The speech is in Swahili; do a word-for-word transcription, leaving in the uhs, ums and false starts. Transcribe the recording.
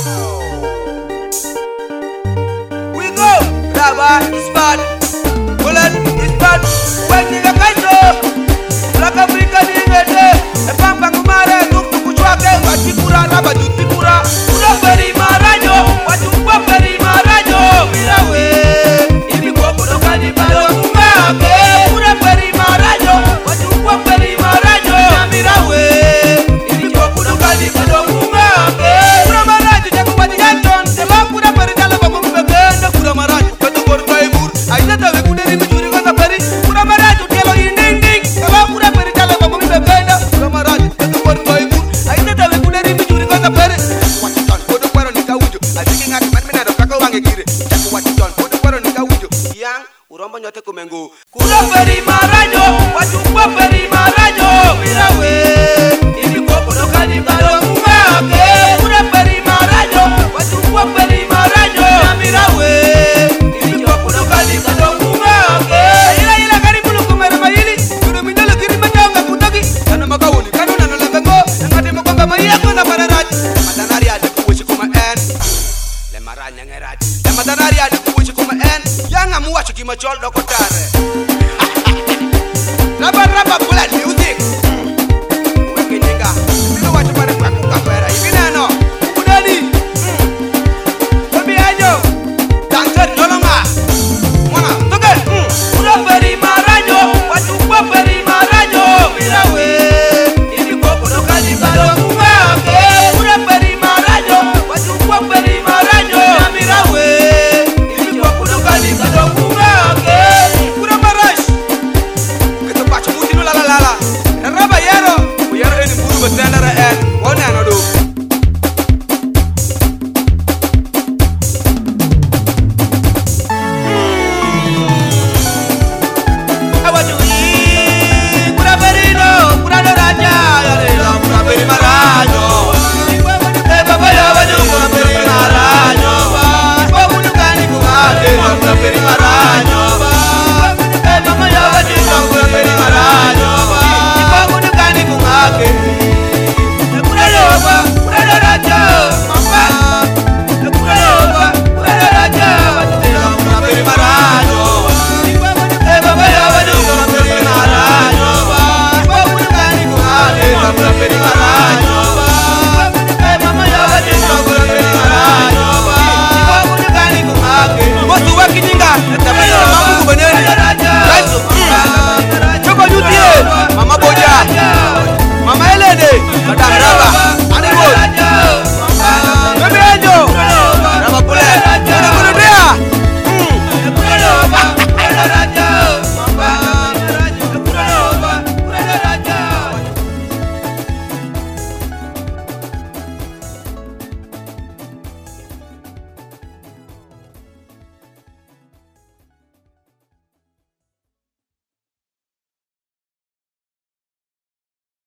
We go, Raba is bad, Bullet is bad. When you look at you, Black Africa in a day, a pampa kumare, look to Kuchwake, what you put on Raba, you put on Puri Marajo, what you put Puri Marajo, Mirawe, if you go to the Canibalo, Pura Puri Marajo, what you put Puri Marajo, Mirawe, if you go to the Canibalo, Pura Marajo, Jacob Yanton, the Pura Peritala, Pura Marajo, but the word Kaibur, I said that we couldn't even do the Peri, Pura Marajo, Yellow Inding, Pura Peritala, Pura Marajo, but the word Kaibur, I said that we couldn't even do the Peri. What you done? Put the word on the Kaujo. I think I can manage to tackle Wangiri. Check what you done. Put the word on the Kaujo. Young, Uramba Yote Kumengo. Kura Peri Marajo, what you put Peri Marajo, Mirawe. If you go to the Canibalo, Kura Peri Marajo, what you put Peri Marajo, Mirawe. If you go to the Canibalo, Ila Ila Caribulu Kumaramaili, Kurumindala Kirimatanga Kutaki, and Makawuni, Kanuna Lambo, and Matimakonga Mayako Naparaj, Matanaria, the Kuchi Kuma and Lemaranya, the Matanaria, the Kuchi Kuma and Young Amuachi Machol Dokotare.